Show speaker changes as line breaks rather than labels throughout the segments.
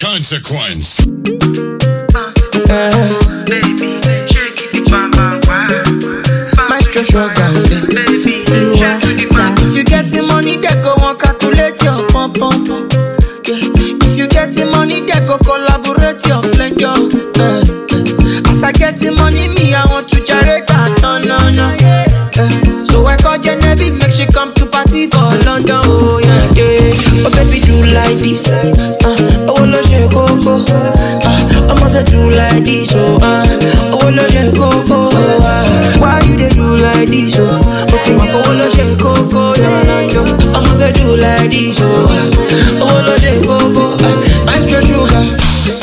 Consequence.
Baby, shake it, bam bam bam. Maestro sugar, baby, shake the bam. If you get the money, they go and calculate your pump pump. If you get the money, they go collaborate your flango. As I get the money, me I want to generate that no. So I call Genevieve, make she come to party for London. Oh yeah. Oh baby, do like this. Oh lo je coco. I'm gonna do like this. Oh lo je coco. Why you dey do like this? Oh lo je coco. I'm gonna do like this. Oh lo je coco. Maestro sugar.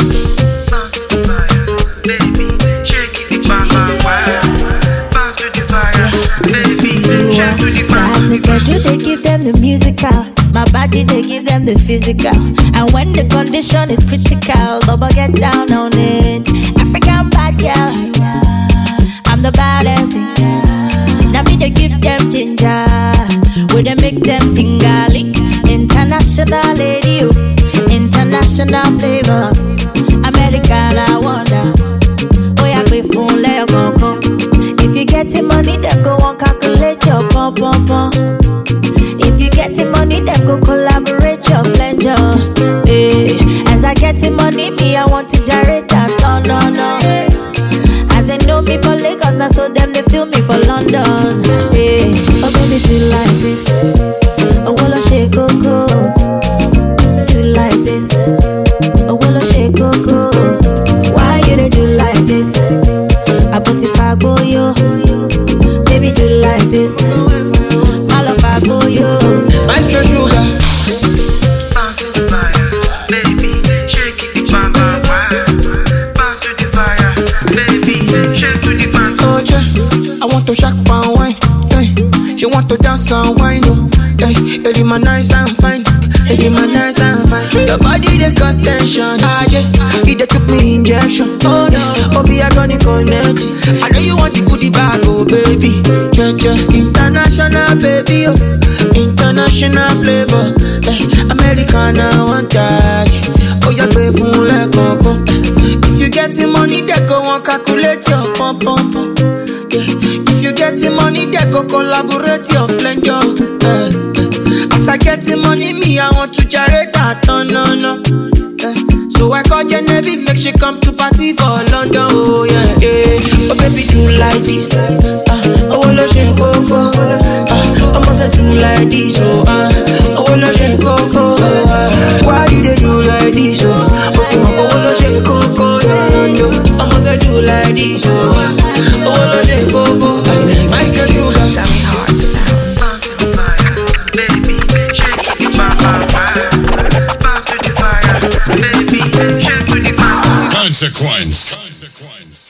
They give them the musical, my body they give them the physical. And when the condition is critical, Bubba get down on it. African bad girl, I'm the baddest. Now me they give them ginger, we they make them tingali. International lady, international flavor, American I wonder. Oh yeah, we full let go come. If you getting money, then go on calculate your pom pom pom. If you getting money, then go collaborate your flanger. As I getting money, me I want to gyrate that no. As they know me for Lagos, now so them they feel me for London. Oh baby, do like this. Oh well, shake coco. Do like this. Oh well, shake coco. Why you they do like this? I put it for you. Baby, do like this. I love for you.
Maestro sugar. Bounce to the fire, baby. Shake it, bam bam bam. Bounce to the fire, baby. Shake to the bam. Oh yeah, I want to shake pan wine. Hey, she want to dance and wine. Hey, it my nice and fine. It my nice and fine. Your body they cause tension. Ah yeah, it took me injection. Oh no, oh be I gonna connect. I know you want the goodie bag, oh baby. Cha international baby, oh. International flavor, American I want that. Oh yeah, pay full like coco. If you getting money, they go and calculate your pom pom pom. If you getting money, they go collaborate your flango. As I getting money, me I want to generate that no. So I call Genevieve, make she come to party for London. Oh yeah. Oh baby, do like this. Oh lo je coco. I'm gonna do like this. Oh lo je coco. Why you they do like this? Oh lo je coco. I'm gonna do like this. Oh lo je coco. Maestro sugar. Sammy Hart. Bounce to the fire, baby. Shake it, bam bam bam. Bounce to the fire, baby. Shake to the bam.
Consequence.